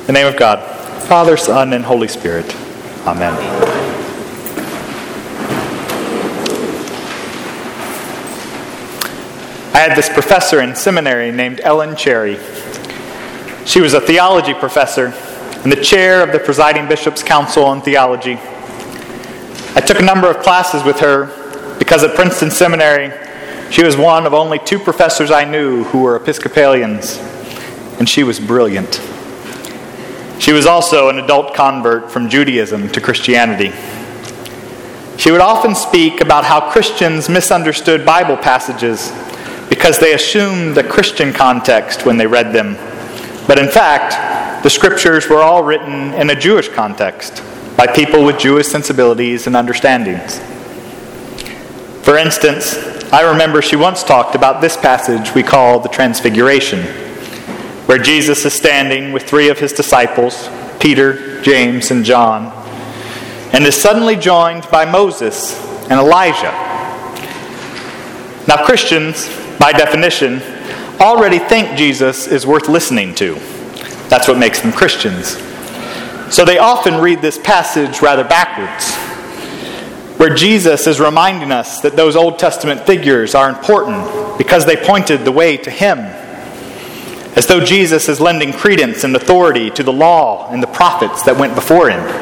In the name of God, Father, Son, and Holy Spirit. Amen. I had this professor in seminary named Ellen Cherry. She was a theology professor and the chair of the presiding bishop's council on theology. I took a number of classes with her because at Princeton Seminary, she was one of only 2 professors I knew who were Episcopalians, and she was brilliant. She was also an adult convert from Judaism to Christianity. She would often speak about how Christians misunderstood Bible passages because they assumed the Christian context when they read them. But in fact, the scriptures were all written in a Jewish context by people with Jewish sensibilities and understandings. For instance, I remember she once talked about this passage we call the Transfiguration, where Jesus is standing with 3 of his disciples, Peter, James, and John, and is suddenly joined by Moses and Elijah. Now, Christians, by definition, already think Jesus is worth listening to. That's what makes them Christians. So they often read this passage rather backwards, where Jesus is reminding us that those Old Testament figures are important because they pointed the way to him, as though Jesus is lending credence and authority to the law and the prophets that went before him.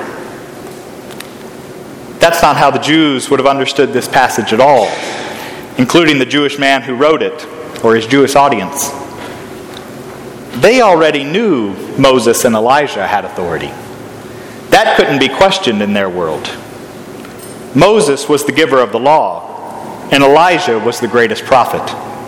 That's not how the Jews would have understood this passage at all, including the Jewish man who wrote it, or his Jewish audience. They already knew Moses and Elijah had authority. That couldn't be questioned in their world. Moses was the giver of the law, and Elijah was the greatest prophet.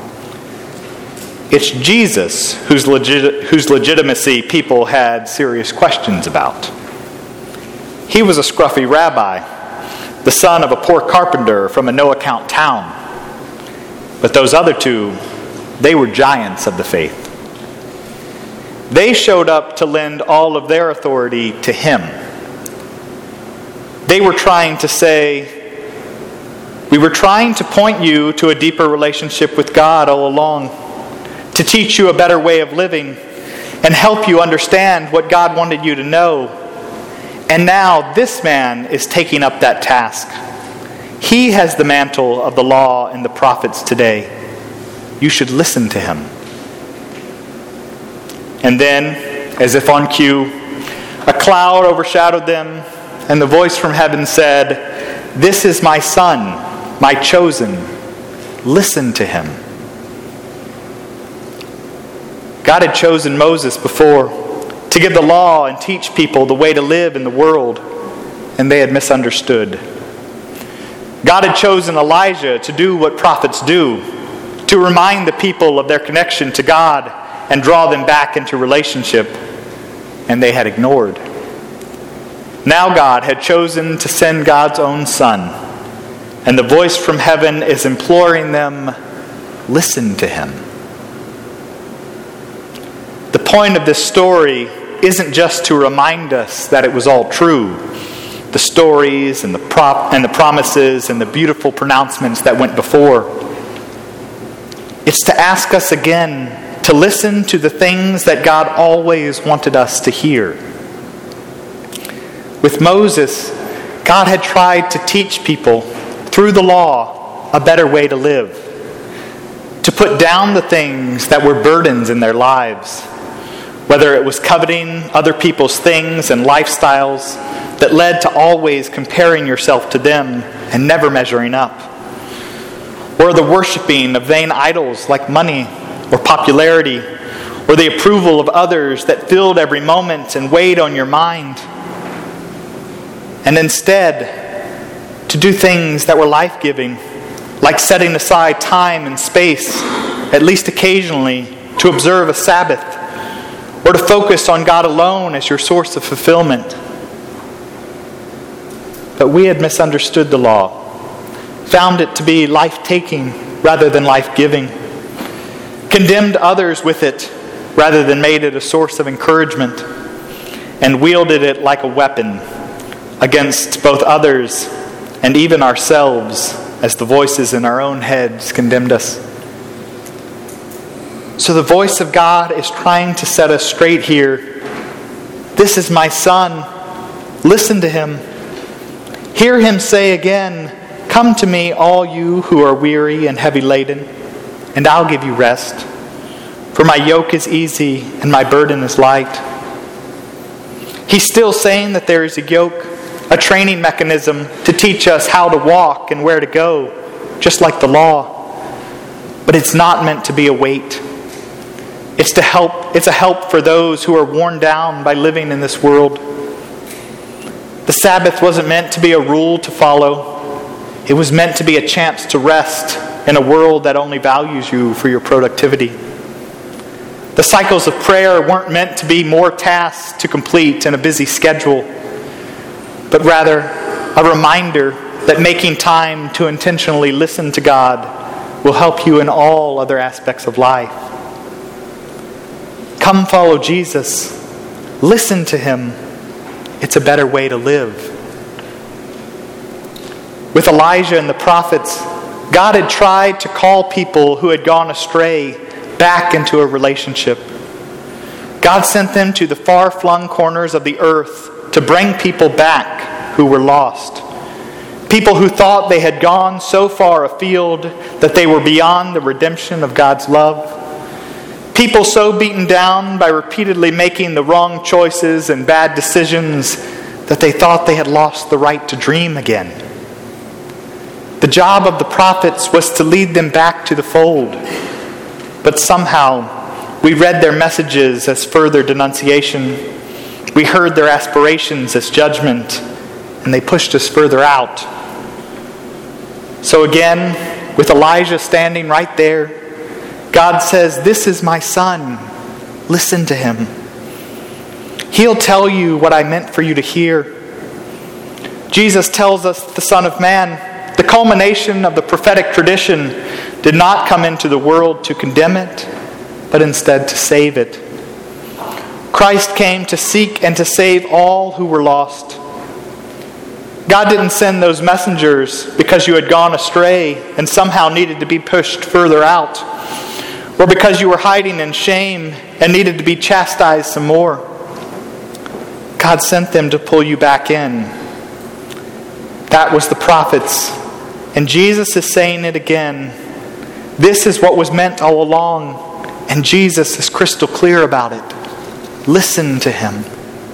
It's Jesus whose legitimacy people had serious questions about. He was a scruffy rabbi, the son of a poor carpenter from a no-account town. But those other 2, they were giants of the faith. They showed up to lend all of their authority to him. They were trying to say, we were trying to point you to a deeper relationship with God all along, to teach you a better way of living, and help you understand what God wanted you to know. And now this man is taking up that task. He has the mantle of the law and the prophets today. You should listen to him. And then, as if on cue, a cloud overshadowed them, and the voice from heaven said, "This is my son, my chosen. Listen to him." God had chosen Moses before to give the law and teach people the way to live in the world, and they had misunderstood. God had chosen Elijah to do what prophets do, to remind the people of their connection to God and draw them back into relationship, and they had ignored. Now God had chosen to send God's own Son, and the voice from heaven is imploring them, listen to him. The point of this story isn't just to remind us that it was all true, the stories and the promises and the beautiful pronouncements that went before. It's to ask us again to listen to the things that God always wanted us to hear. With Moses, God had tried to teach people through the law a better way to live, to put down the things that were burdens in their lives, whether it was coveting other people's things and lifestyles that led to always comparing yourself to them and never measuring up, or the worshiping of vain idols like money or popularity, or the approval of others that filled every moment and weighed on your mind. And instead, to do things that were life-giving, like setting aside time and space, at least occasionally, to observe a Sabbath, or to focus on God alone as your source of fulfillment. But we had misunderstood the law, found it to be life-taking rather than life-giving, condemned others with it rather than made it a source of encouragement, and wielded it like a weapon against both others and even ourselves as the voices in our own heads condemned us. So the voice of God is trying to set us straight here "This is my son. Listen to him." Hear him say again, "Come to me, all you who are weary and heavy laden, and I'll give you rest. For my yoke is easy and my burden is light." He's still saying that there is a yoke, a training mechanism to teach us how to walk and where to go, just like the law. But it's not meant to be a weight. It's a help for those who are worn down by living in this world. The Sabbath wasn't meant to be a rule to follow. It was meant to be a chance to rest in a world that only values you for your productivity. The cycles of prayer weren't meant to be more tasks to complete in a busy schedule, but rather a reminder that making time to intentionally listen to God will help you in all other aspects of life. Come follow Jesus. Listen to him. It's a better way to live. With Elijah and the prophets, God had tried to call people who had gone astray back into a relationship. God sent them to the far-flung corners of the earth to bring people back who were lost. People who thought they had gone so far afield that they were beyond the redemption of God's love. People so beaten down by repeatedly making the wrong choices and bad decisions that they thought they had lost the right to dream again. The job of the prophets was to lead them back to the fold. But somehow, we read their messages as further denunciation. We heard their aspirations as judgment, and they pushed us further out. So again, with Elijah standing right there, God says, "This is my son. Listen to him. He'll tell you what I meant for you to hear." Jesus tells us that the Son of Man, the culmination of the prophetic tradition, did not come into the world to condemn it, but instead to save it. Christ came to seek and to save all who were lost. God didn't send those messengers because you had gone astray and somehow needed to be pushed further out, or because you were hiding in shame and needed to be chastised some more. God sent them to pull you back in. That was the prophets. And Jesus is saying it again. This is what was meant all along, and Jesus is crystal clear about it. Listen to him.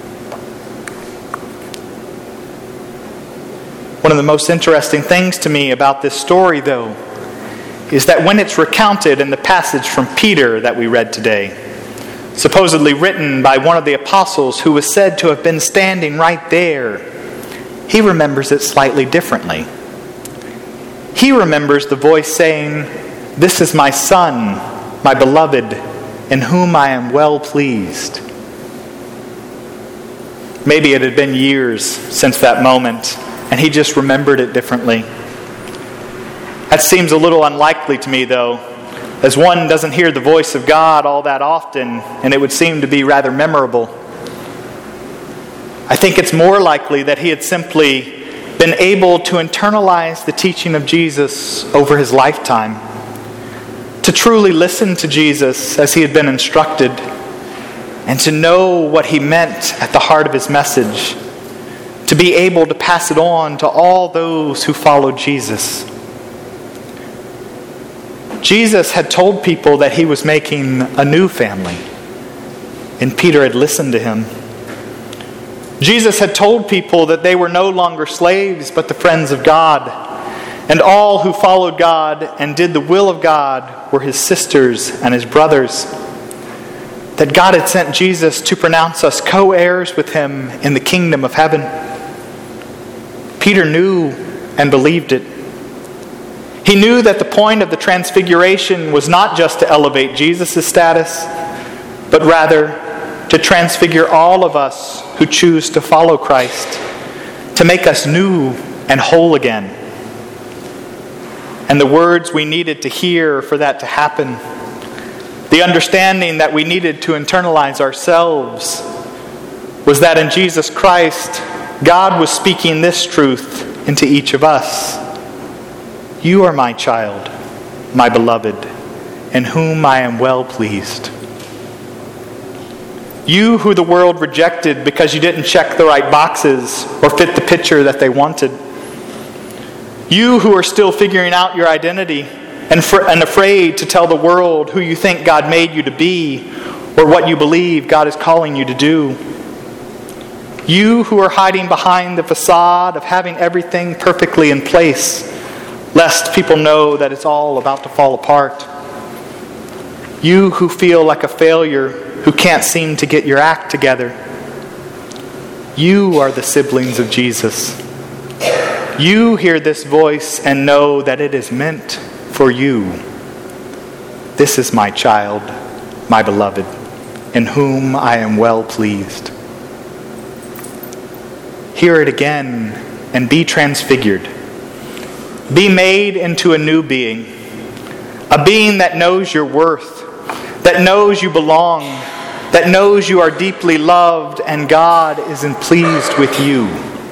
One of the most interesting things to me about this story, though, is that when it's recounted in the passage from Peter that we read today, supposedly written by one of the apostles who was said to have been standing right there, he remembers it slightly differently. He remembers the voice saying, "This is my son, my beloved, in whom I am well pleased." Maybe it had been years since that moment, and he just remembered it differently. That seems a little unlikely to me, though, as one doesn't hear the voice of God all that often, and it would seem to be rather memorable. I think it's more likely that he had simply been able to internalize the teaching of Jesus over his lifetime, to truly listen to Jesus as he had been instructed, and to know what he meant at the heart of his message, to be able to pass it on to all those who followed Jesus. Jesus had told people that he was making a new family, and Peter had listened to him. Jesus had told people that they were no longer slaves, but the friends of God, and all who followed God and did the will of God were his sisters and his brothers. That God had sent Jesus to pronounce us co-heirs with him in the kingdom of heaven. Peter knew and believed it. He knew that the point of the transfiguration was not just to elevate Jesus' status, but rather to transfigure all of us who choose to follow Christ, to make us new and whole again. And the words we needed to hear for that to happen, the understanding that we needed to internalize ourselves, was that in Jesus Christ, God was speaking this truth into each of us. You are my child, my beloved, in whom I am well pleased. You who the world rejected because you didn't check the right boxes or fit the picture that they wanted. You who are still figuring out your identity and afraid to tell the world who you think God made you to be or what you believe God is calling you to do. You who are hiding behind the facade of having everything perfectly in place, lest people know that it's all about to fall apart. You who feel like a failure, who can't seem to get your act together. You are the siblings of Jesus. You hear this voice and know that it is meant for you. This is my child, my beloved, in whom I am well pleased. Hear it again and be transfigured. Be made into a new being. A being that knows your worth, that knows you belong, that knows you are deeply loved and God is pleased with you.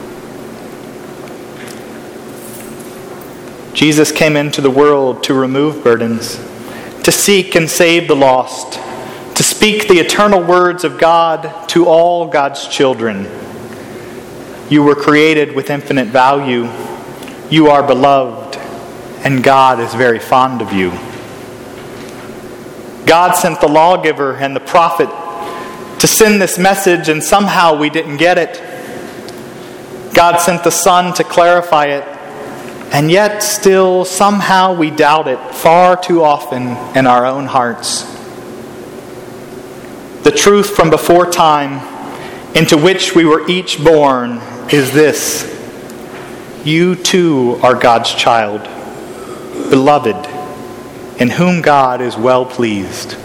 Jesus came into the world to remove burdens, to seek and save the lost, to speak the eternal words of God to all God's children. You were created with infinite value. You are beloved, and God is very fond of you. God sent the lawgiver and the prophet to send this message, and somehow we didn't get it. God sent the Son to clarify it, and yet still somehow we doubt it far too often in our own hearts. The truth from before time, into which we were each born, is this: you too are God's child, beloved, in whom God is well pleased.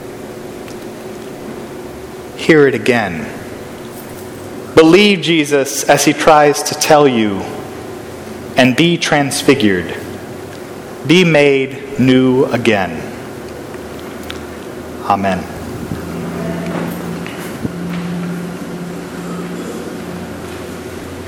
Hear it again. Believe Jesus as he tries to tell you, and be transfigured. Be made new again. Amen.